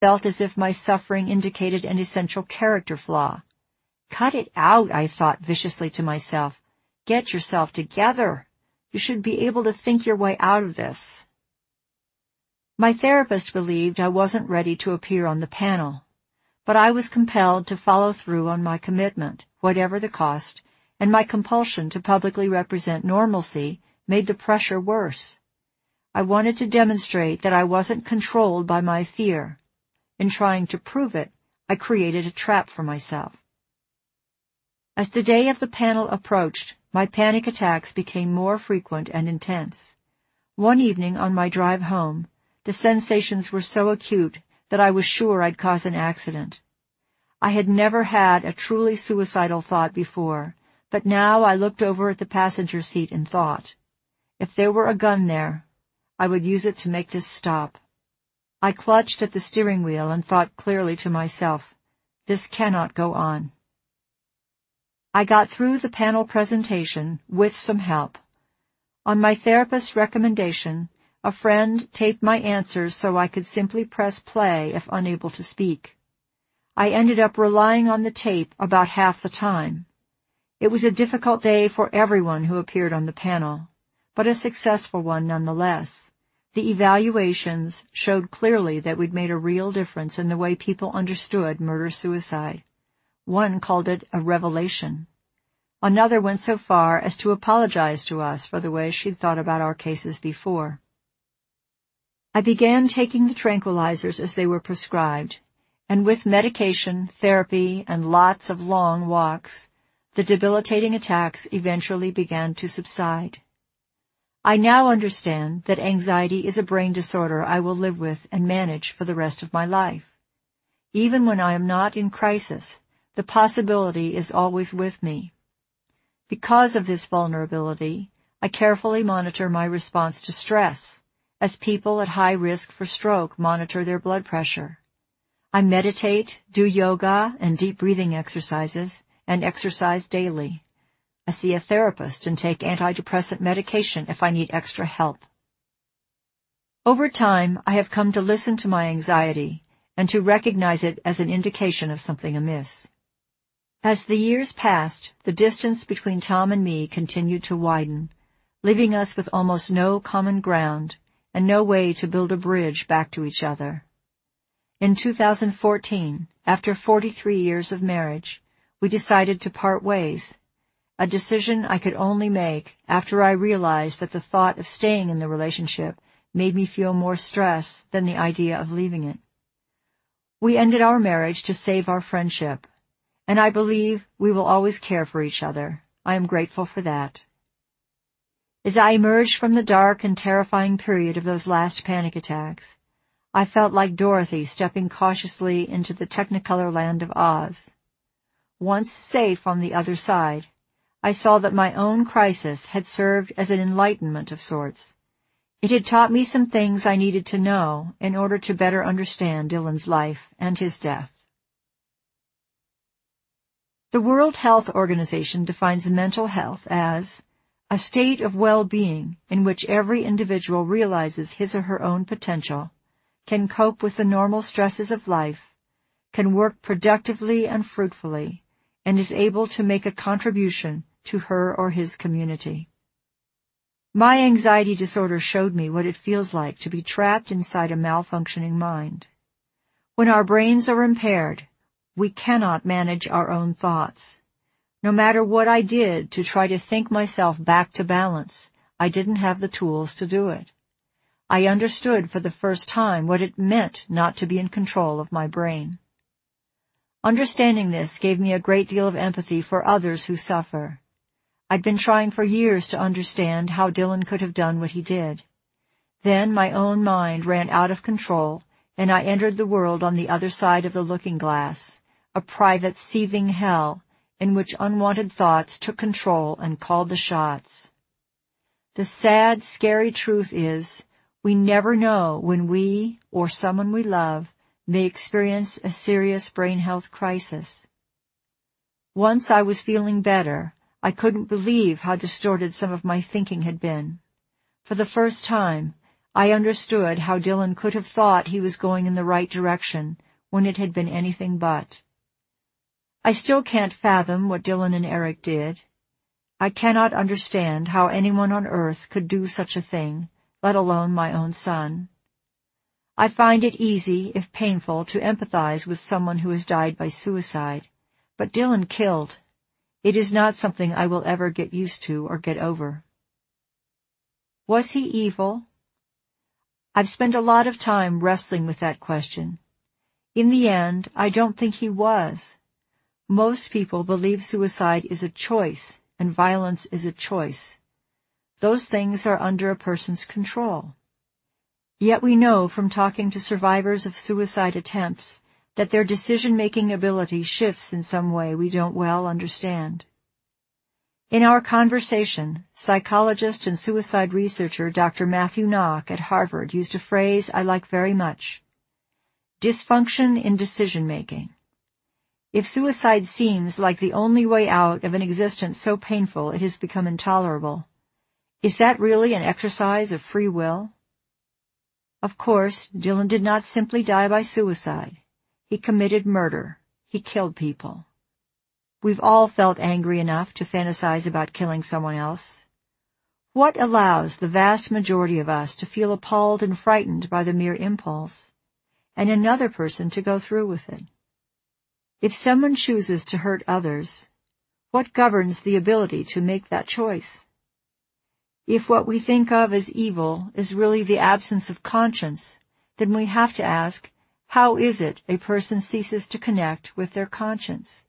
felt as if my suffering indicated an essential character flaw. Cut it out, I thought viciously to myself. Get yourself together. You should be able to think your way out of this. My therapist believed I wasn't ready to appear on the panel, but I was compelled to follow through on my commitment, whatever the cost, and my compulsion to publicly represent normalcy made the pressure worse. I wanted to demonstrate that I wasn't controlled by my fear. In trying to prove it, I created a trap for myself. As the day of the panel approached, my panic attacks became more frequent and intense. One evening on my drive home, the sensations were so acute that I was sure I'd cause an accident. I had never had a truly suicidal thought before, but now I looked over at the passenger seat and thought, if there were a gun there, I would use it to make this stop. I clutched at the steering wheel and thought clearly to myself, this cannot go on. I got through the panel presentation with some help. On my therapist's recommendation, a friend taped my answers so I could simply press play if unable to speak. I ended up relying on the tape about half the time. It was a difficult day for everyone who appeared on the panel, but a successful one nonetheless. The evaluations showed clearly that we'd made a real difference in the way people understood murder-suicide. One called it a revelation. Another went so far as to apologize to us for the way she'd thought about our cases before. I began taking the tranquilizers as they were prescribed, and with medication, therapy, and lots of long walks, the debilitating attacks eventually began to subside. I now understand that anxiety is a brain disorder I will live with and manage for the rest of my life. Even when I am not in crisis, the possibility is always with me. Because of this vulnerability, I carefully monitor my response to stress, as people at high risk for stroke monitor their blood pressure. I meditate, do yoga and deep breathing exercises, and exercise daily. I see a therapist and take antidepressant medication if I need extra help. Over time, I have come to listen to my anxiety and to recognize it as an indication of something amiss. As the years passed, the distance between Tom and me continued to widen, leaving us with almost no common ground and no way to build a bridge back to each other. In 2014, after 43 years of marriage, we decided to part ways, a decision I could only make after I realized that the thought of staying in the relationship made me feel more stress than the idea of leaving it. We ended our marriage to save our friendship, and I believe we will always care for each other. I am grateful for that. As I emerged from the dark and terrifying period of those last panic attacks, I felt like Dorothy stepping cautiously into the Technicolor land of Oz. Once safe on the other side, I saw that my own crisis had served as an enlightenment of sorts. It had taught me some things I needed to know in order to better understand Dylan's life and his death. The World Health Organization defines mental health as a state of well-being in which every individual realizes his or her own potential, can cope with the normal stresses of life, can work productively and fruitfully, and is able to make a contribution to her or his community. My anxiety disorder showed me what it feels like to be trapped inside a malfunctioning mind. When our brains are impaired, we cannot manage our own thoughts. No matter what I did to try to think myself back to balance, I didn't have the tools to do it. I understood for the first time what it meant not to be in control of my brain. Understanding this gave me a great deal of empathy for others who suffer. I'd been trying for years to understand how Dylan could have done what he did. Then my own mind ran out of control, and I entered the world on the other side of the looking glass, a private, seething hell in which unwanted thoughts took control and called the shots. The sad, scary truth is, we never know when we, or someone we love, may experience a serious brain health crisis. Once I was feeling better, I couldn't believe how distorted some of my thinking had been. For the first time, I understood how Dylan could have thought he was going in the right direction when it had been anything but. I still can't fathom what Dylan and Eric did. I cannot understand how anyone on earth could do such a thing, let alone my own son. I find it easy, if painful, to empathize with someone who has died by suicide, but Dylan killed. It is not something I will ever get used to or get over. Was he evil? I've spent a lot of time wrestling with that question. In the end, I don't think he was. Most people believe suicide is a choice and violence is a choice. Those things are under a person's control. Yet we know from talking to survivors of suicide attempts that their decision-making ability shifts in some way we don't well understand. In our conversation, psychologist and suicide researcher Dr. Matthew Nock at Harvard used a phrase I like very much: dysfunction in decision-making. If suicide seems like the only way out of an existence so painful it has become intolerable, is that really an exercise of free will? Of course, Dylan did not simply die by suicide. He committed murder. He killed people. We've all felt angry enough to fantasize about killing someone else. What allows the vast majority of us to feel appalled and frightened by the mere impulse, and another person to go through with it? If someone chooses to hurt others, what governs the ability to make that choice? If what we think of as evil is really the absence of conscience, then we have to ask, how is it a person ceases to connect with their conscience?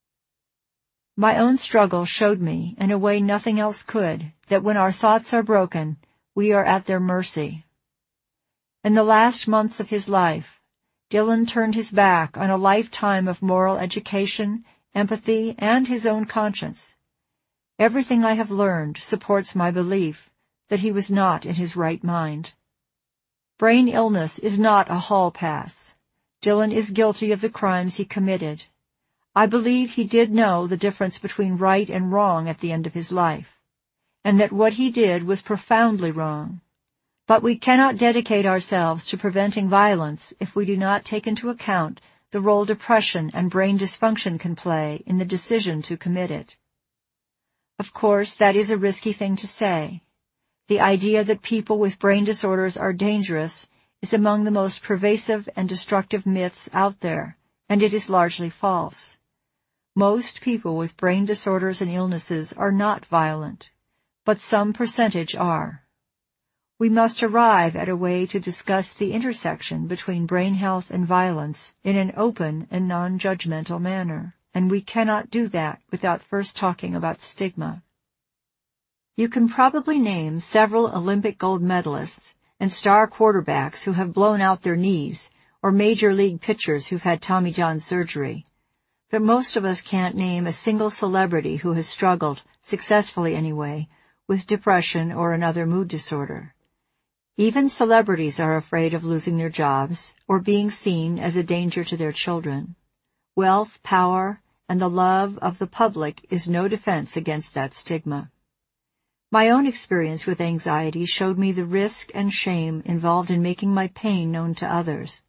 My own struggle showed me, in a way nothing else could, that when our thoughts are broken, we are at their mercy. In the last months of his life, Dylan turned his back on a lifetime of moral education, empathy, and his own conscience. Everything I have learned supports my belief that he was not in his right mind. Brain illness is not a hall pass. Dylan is guilty of the crimes he committed. I believe he did know the difference between right and wrong at the end of his life, and that what he did was profoundly wrong. But we cannot dedicate ourselves to preventing violence if we do not take into account the role depression and brain dysfunction can play in the decision to commit it. Of course, that is a risky thing to say. The idea that people with brain disorders are dangerous is among the most pervasive and destructive myths out there, and it is largely false. Most people with brain disorders and illnesses are not violent, but some percentage are. We must arrive at a way to discuss the intersection between brain health and violence in an open and non-judgmental manner, and we cannot do that without first talking about stigma. You can probably name several Olympic gold medalists and star quarterbacks who have blown out their knees, or major league pitchers who've had Tommy John surgery. But most of us can't name a single celebrity who has struggled, successfully anyway, with depression or another mood disorder. Even celebrities are afraid of losing their jobs or being seen as a danger to their children. Wealth, power, and the love of the public is no defense against that stigma. My own experience with anxiety showed me the risk and shame involved in making my pain known to others.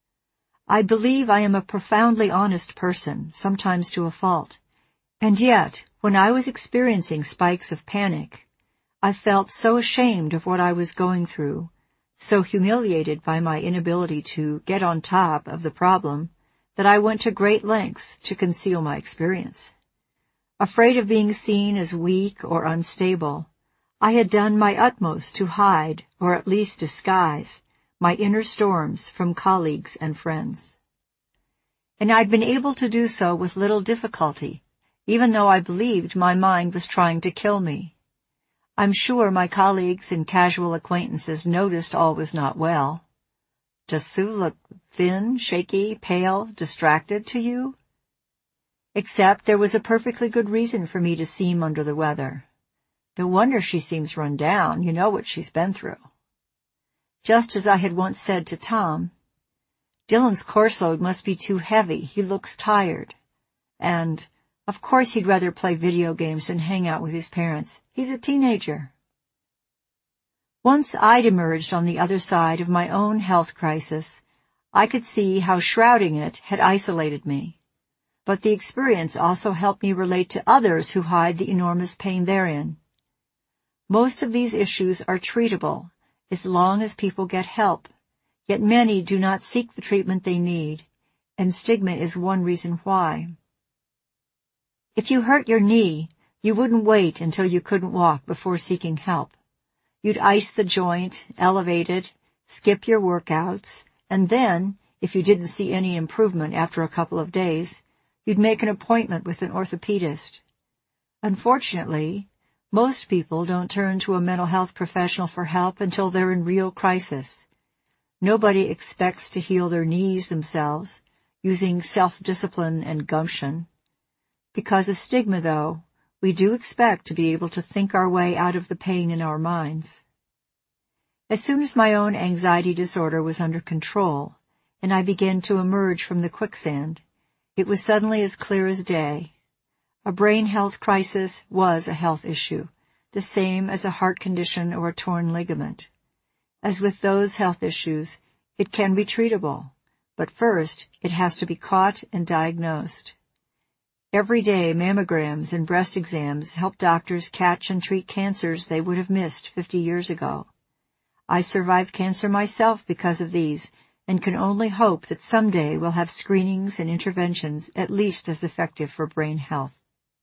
I believe I am a profoundly honest person, sometimes to a fault, and yet, when I was experiencing spikes of panic, I felt so ashamed of what I was going through, so humiliated by my inability to get on top of the problem, that I went to great lengths to conceal my experience. Afraid of being seen as weak or unstable, I had done my utmost to hide, or at least disguise, my inner storms from colleagues and friends. And I'd been able to do so with little difficulty, even though I believed my mind was trying to kill me. I'm sure my colleagues and casual acquaintances noticed all was not well. Does Sue look thin, shaky, pale, distracted to you? Except there was a perfectly good reason for me to seem under the weather. No wonder she seems run down. You know what she's been through. Just as I had once said to Tom, Dylan's course load must be too heavy. He looks tired. And, of course, he'd rather play video games than hang out with his parents. He's a teenager. Once I'd emerged on the other side of my own health crisis, I could see how shrouding it had isolated me. But the experience also helped me relate to others who hide the enormous pain therein. Most of these issues are treatable as long as people get help, yet many do not seek the treatment they need, and stigma is one reason why. If you hurt your knee, you wouldn't wait until you couldn't walk before seeking help. You'd ice the joint, elevate it, skip your workouts, and then, if you didn't see any improvement after a couple of days, you'd make an appointment with an orthopedist. Unfortunately, most people don't turn to a mental health professional for help until they're in real crisis. Nobody expects to heal their knees themselves, using self-discipline and gumption. Because of stigma, though, we do expect to be able to think our way out of the pain in our minds. As soon as my own anxiety disorder was under control, and I began to emerge from the quicksand, it was suddenly as clear as day. A brain health crisis was a health issue, the same as a heart condition or a torn ligament. As with those health issues, it can be treatable, but first it has to be caught and diagnosed. Every day, mammograms and breast exams help doctors catch and treat cancers they would have missed 50 years ago. I survived cancer myself because of these, and can only hope that someday we'll have screenings and interventions at least as effective for brain health.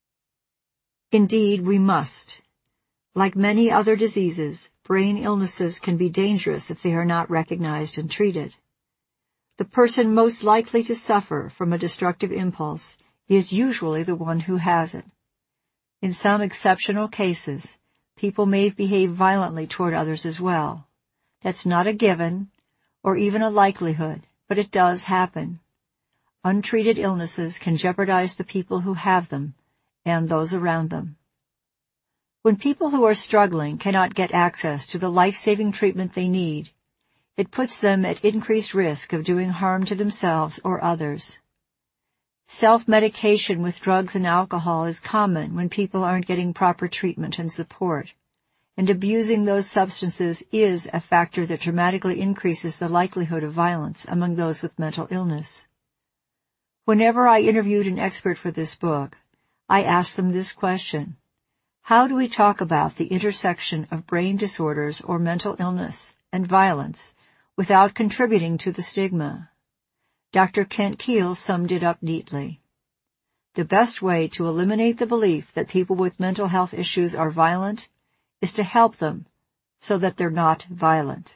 Indeed, we must. Like many other diseases, brain illnesses can be dangerous if they are not recognized and treated. The person most likely to suffer from a destructive impulse is usually the one who has it. In some exceptional cases, people may behave violently toward others as well. That's not a given, or even a likelihood, but it does happen. Untreated illnesses can jeopardize the people who have them and those around them. When people who are struggling cannot get access to the life-saving treatment they need, it puts them at increased risk of doing harm to themselves or others. Self-medication with drugs and alcohol is common when people aren't getting proper treatment and support, and abusing those substances is a factor that dramatically increases the likelihood of violence among those with mental illness. Whenever I interviewed an expert for this book, I asked them this question: how do we talk about the intersection of brain disorders or mental illness and violence without contributing to the stigma? Dr. Kent Keel summed it up neatly. The best way to eliminate the belief that people with mental health issues are violent is to help them so that they're not violent.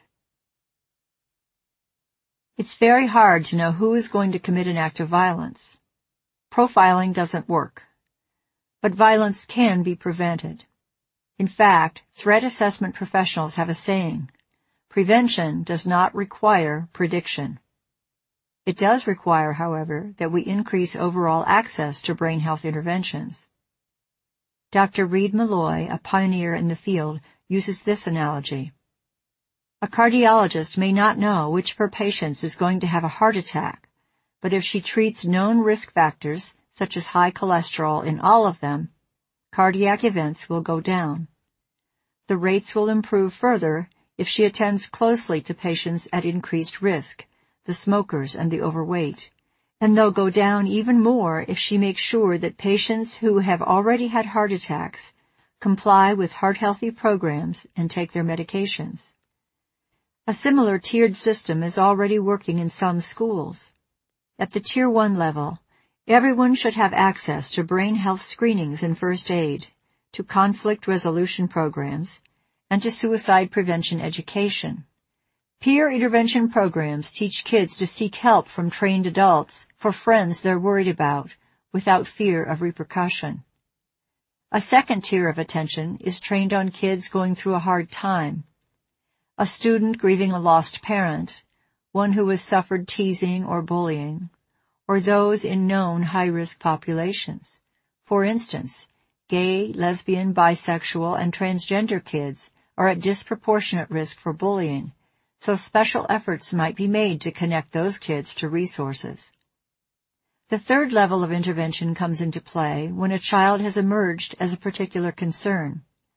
It's very hard to know who is going to commit an act of violence. Profiling doesn't work. But violence can be prevented. In fact, threat assessment professionals have a saying: prevention does not require prediction. It does require, however, that we increase overall access to brain health interventions. Dr. Reed Malloy, a pioneer in the field, uses this analogy. A cardiologist may not know which of her patients is going to have a heart attack, but if she treats known risk factors, such as high cholesterol, in all of them, cardiac events will go down. The rates will improve further if she attends closely to patients at increased risk, the smokers and the overweight, and they'll go down even more if she makes sure that patients who have already had heart attacks comply with heart-healthy programs and take their medications. A similar tiered system is already working in some schools. At the Tier 1 level, everyone should have access to brain health screenings and first aid, to conflict resolution programs, and to suicide prevention education. Peer intervention programs teach kids to seek help from trained adults for friends they're worried about, without fear of repercussion. A second tier of attention is trained on kids going through a hard time. A student grieving a lost parent, one who has suffered teasing or bullying, or those in known high-risk populations. For instance, gay, lesbian, bisexual, and transgender kids are at disproportionate risk for bullying, so special efforts might be made to connect those kids to resources. The third level of intervention comes into play when a child has emerged as a particular concern.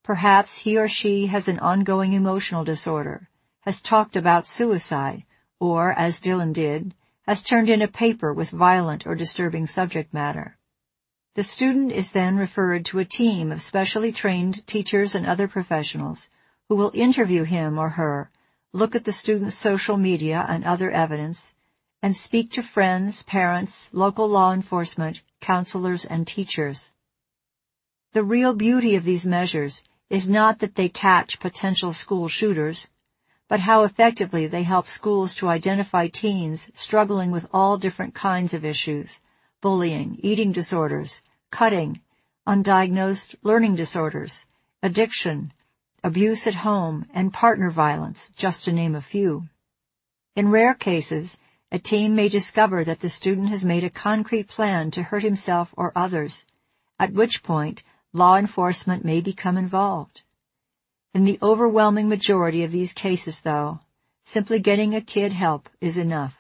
Perhaps he or she has an ongoing emotional disorder, has talked about suicide, or, as Dylan did, has turned in a paper with violent or disturbing subject matter. The student is then referred to a team of specially trained teachers and other professionals who will interview him or her, look at the student's social media and other evidence, and speak to friends, parents, local law enforcement, counselors, and teachers. The real beauty of these measures is not that they catch potential school shooters, but how effectively they help schools to identify teens struggling with all different kinds of issues: bullying, eating disorders, cutting, undiagnosed learning disorders, addiction, abuse at home, and partner violence, just to name a few. In rare cases, a team may discover that the student has made a concrete plan to hurt himself or others, at which point law enforcement may become involved. In the overwhelming majority of these cases, though, simply getting a kid help is enough.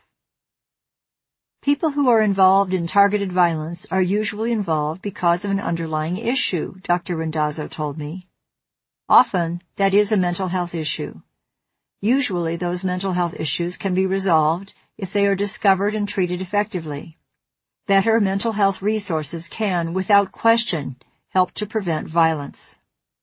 People who are involved in targeted violence are usually involved because of an underlying issue, Dr. Randazzo told me. Often, that is a mental health issue. Usually, those mental health issues can be resolved if they are discovered and treated effectively. Better mental health resources can, without question, help to prevent violence.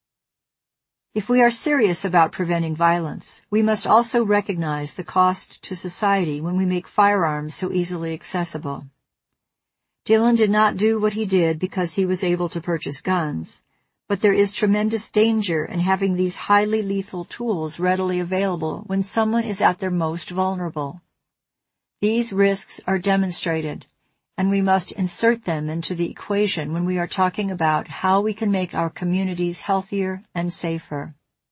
If we are serious about preventing violence, we must also recognize the cost to society when we make firearms so easily accessible. Dylan did not do what he did because he was able to purchase guns, but there is tremendous danger in having these highly lethal tools readily available when someone is at their most vulnerable. These risks are demonstrated, and we must insert them into the equation when we are talking about how we can make our communities healthier and safer.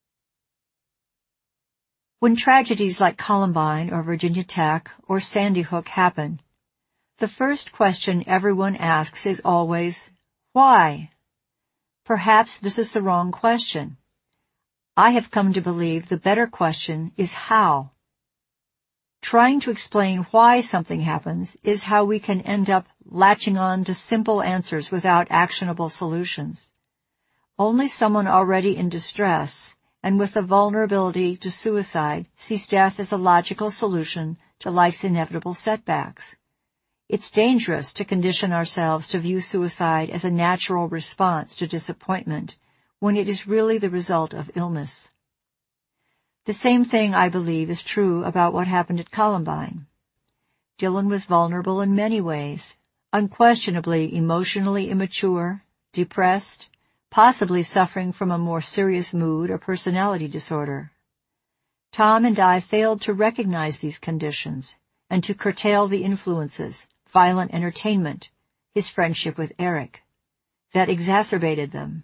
When tragedies like Columbine or Virginia Tech or Sandy Hook happen, the first question everyone asks is always, why? Perhaps this is the wrong question. I have come to believe the better question is how. Trying to explain why something happens is how we can end up latching on to simple answers without actionable solutions. Only someone already in distress and with a vulnerability to suicide sees death as a logical solution to life's inevitable setbacks. It's dangerous to condition ourselves to view suicide as a natural response to disappointment when it is really the result of illness. The same thing, I believe, is true about what happened at Columbine. Dylan was vulnerable in many ways, unquestionably emotionally immature, depressed, possibly suffering from a more serious mood or personality disorder. Tom and I failed to recognize these conditions and to curtail the influences, violent entertainment, his friendship with Eric, that exacerbated them.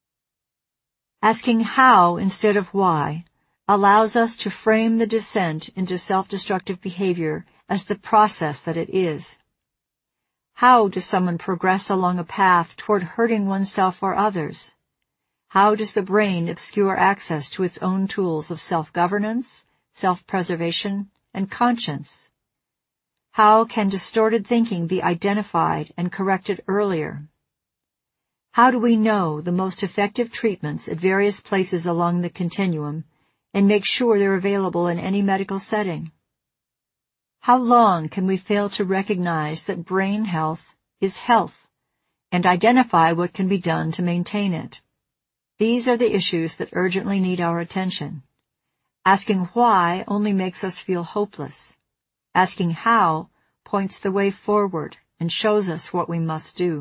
Asking how instead of why allows us to frame the descent into self-destructive behavior as the process that it is. How does someone progress along a path toward hurting oneself or others? How does the brain obscure access to its own tools of self-governance, self-preservation, and conscience? How can distorted thinking be identified and corrected earlier? How do we know the most effective treatments at various places along the continuum and make sure they're available in any medical setting? How long can we fail to recognize that brain health is health and identify what can be done to maintain it? These are the issues that urgently need our attention. Asking why only makes us feel hopeless. Asking how points the way forward and shows us what we must do.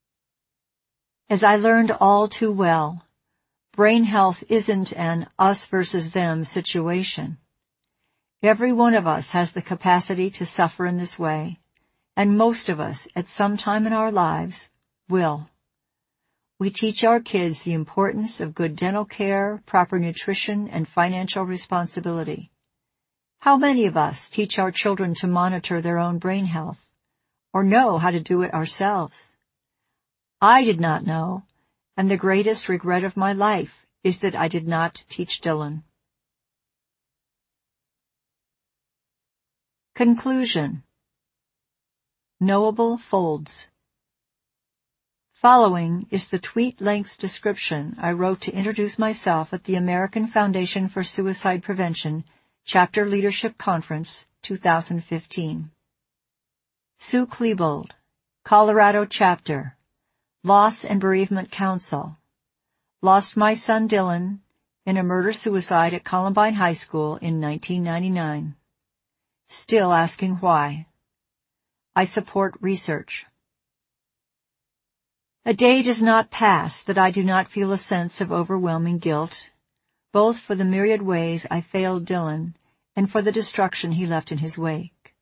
As I learned all too well, brain health isn't an us versus them situation. Every one of us has the capacity to suffer in this way, and most of us, at some time in our lives, will. We teach our kids the importance of good dental care, proper nutrition, and financial responsibility. How many of us teach our children to monitor their own brain health, or know how to do it ourselves? I did not know, and the greatest regret of my life is that I did not teach Dylan. Conclusion. Knowable folds. Following is the tweet-length description I wrote to introduce myself at the American Foundation for Suicide Prevention Chapter Leadership Conference 2015. Sue Klebold, Colorado Chapter, Loss and Bereavement Council. Lost my son Dylan in a murder-suicide at Columbine High School in 1999. Still asking why. I support research. A day does not pass that I do not feel a sense of overwhelming guilt, both for the myriad ways I failed Dylan and for the destruction he left in his wake.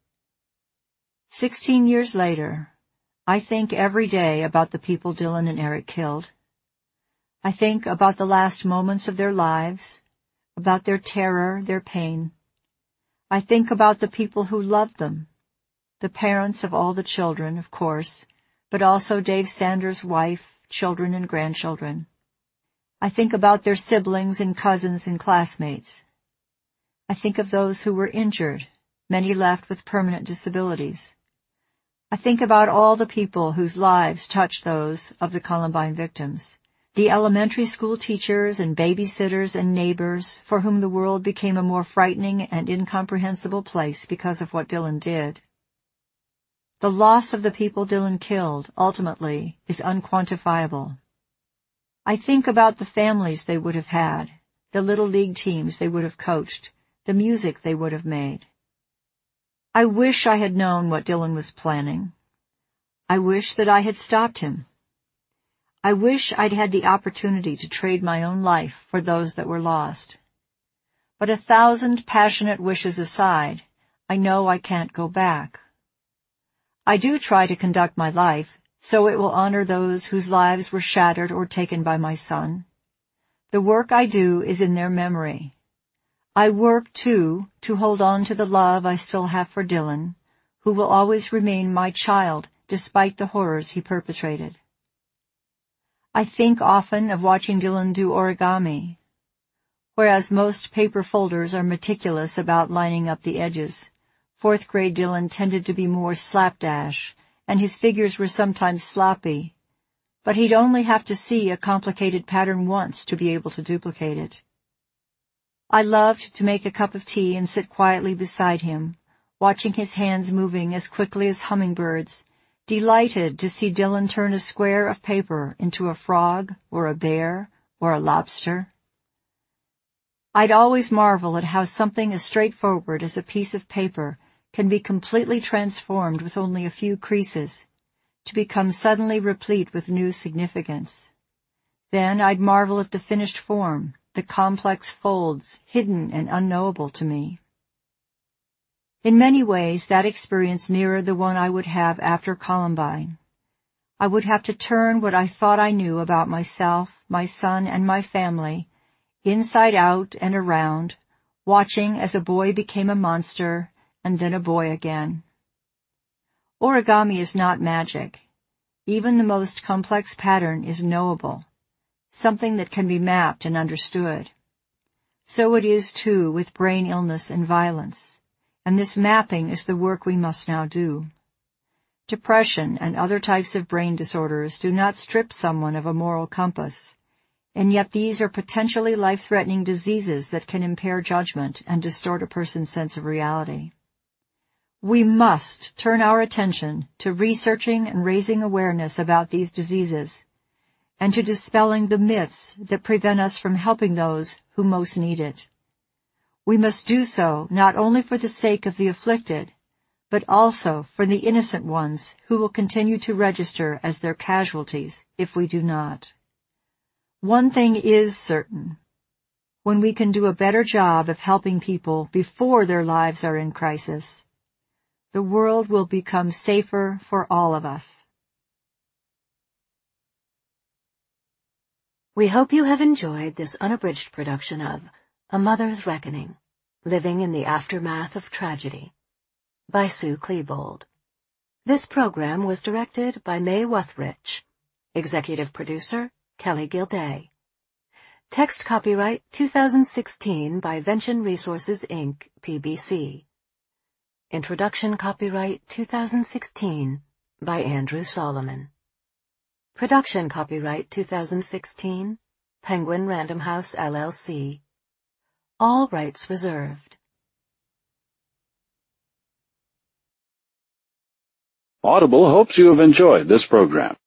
16 years later, I think every day about the people Dylan and Eric killed. I think about the last moments of their lives, about their terror, their pain. I think about the people who loved them, the parents of all the children, of course, but also Dave Sanders' wife, children and grandchildren. I think about their siblings and cousins and classmates. I think of those who were injured, many left with permanent disabilities. I think about all the people whose lives touched those of the Columbine victims, the elementary school teachers and babysitters and neighbors for whom the world became a more frightening and incomprehensible place because of what Dylan did. The loss of the people Dylan killed, ultimately, is unquantifiable. I think about the families they would have had, the little league teams they would have coached, the music they would have made. I wish I had known what Dylan was planning. I wish that I had stopped him. I wish I'd had the opportunity to trade my own life for those that were lost. But 1,000 passionate wishes aside, I know I can't go back. I do try to conduct my life so it will honor those whose lives were shattered or taken by my son. The work I do is in their memory. I work, too, to hold on to the love I still have for Dylan, who will always remain my child despite the horrors he perpetrated. I think often of watching Dylan do origami. Whereas most paper folders are meticulous about lining up the edges, fourth-grade Dylan tended to be more slapdash, and his figures were sometimes sloppy, but he'd only have to see a complicated pattern once to be able to duplicate it. I loved to make a cup of tea and sit quietly beside him, watching his hands moving as quickly as hummingbirds, delighted to see Dylan turn a square of paper into a frog or a bear or a lobster. I'd always marvel at how something as straightforward as a piece of paper can be completely transformed with only a few creases, to become suddenly replete with new significance. Then I'd marvel at the finished form, the complex folds, hidden and unknowable to me. In many ways, that experience mirrored the one I would have after Columbine. I would have to turn what I thought I knew about myself, my son, and my family, inside out and around, watching as a boy became a monster, and then a boy again. Origami is not magic. Even the most complex pattern is knowable, something that can be mapped and understood. So it is, too, with brain illness and violence, and this mapping is the work we must now do. Depression and other types of brain disorders do not strip someone of a moral compass, and yet these are potentially life-threatening diseases that can impair judgment and distort a person's sense of reality. We must turn our attention to researching and raising awareness about these diseases, and to dispelling the myths that prevent us from helping those who most need it. We must do so not only for the sake of the afflicted, but also for the innocent ones who will continue to register as their casualties if we do not. One thing is certain. When we can do a better job of helping people before their lives are in crisis, the world will become safer for all of us. We hope you have enjoyed this unabridged production of A Mother's Reckoning, Living in the Aftermath of Tragedy, by Sue Klebold. This program was directed by Mae Wuthrich. Executive producer, Kelly Gilday. Text copyright 2016 by Vention Resources, Inc., PBC. Introduction copyright 2016 by Andrew Solomon. Production copyright 2016, Penguin Random House LLC. All rights reserved. Audible hopes you have enjoyed this program.